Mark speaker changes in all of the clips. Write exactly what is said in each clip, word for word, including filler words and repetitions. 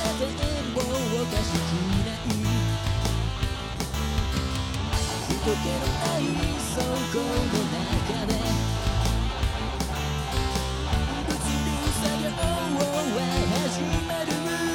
Speaker 1: てもおかしくない人気のない倉庫の中で物流作業は始まる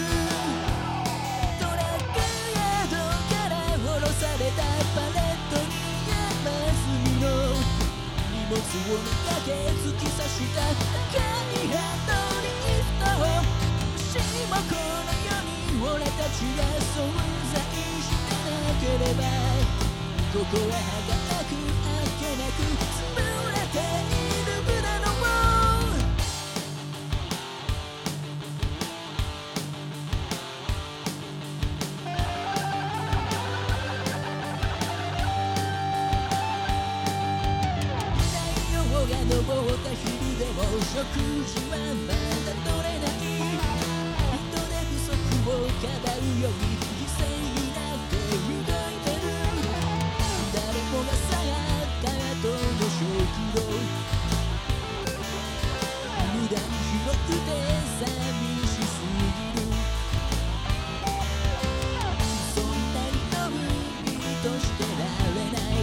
Speaker 1: トラックヤードから下ろされたパレットに山積みの荷物をめがけ突き刺した赤いハンドリフトをもしもこの世に俺たちが存在してなければここは儚くあっけなく潰れている無駄の太陽が昇った昼でも食事はまだ取れない人手不足をかばうように犠牲になって動いてる誰もが去った後の食堂無駄に広くて寂しすぎるそんなにのんびりとしてられない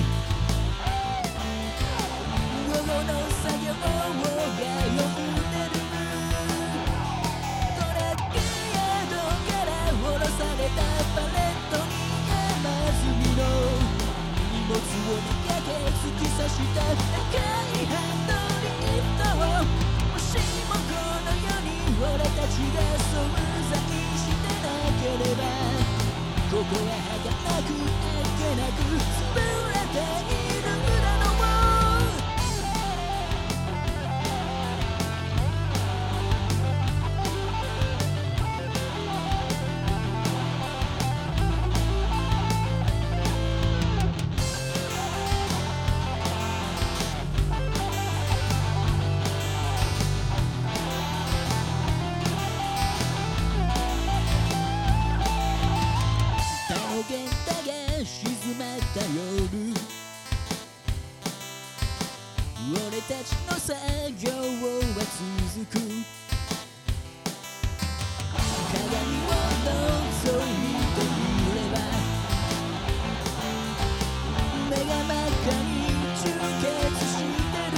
Speaker 1: 午後の作業が呼んでるトラックヤードから下ろされたパレットに山積みの荷物をめがけ突き刺した赤いハンドリフトをもしもこの世に俺たちが存在してなければここは儚くあっけなく潰れている裏の源太が静まった夜俺たちの作業は続く鏡を覗いてみれば目が真っ赤に充血してる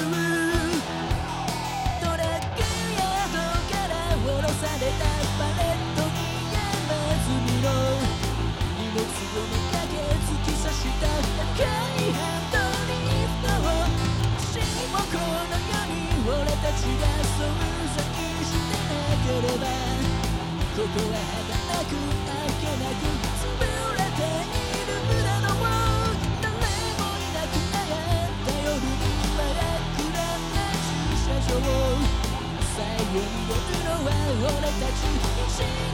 Speaker 1: トラックヤードから下ろされたパレットに山積みの荷物をめがけ突き刺した赤いハンドリフトをもしもこの世に俺たちが存在してなければここは儚くあっけなく潰れている村の誰もいなく悩んだ夜に真っ暗な駐車場最後に出るのは俺たち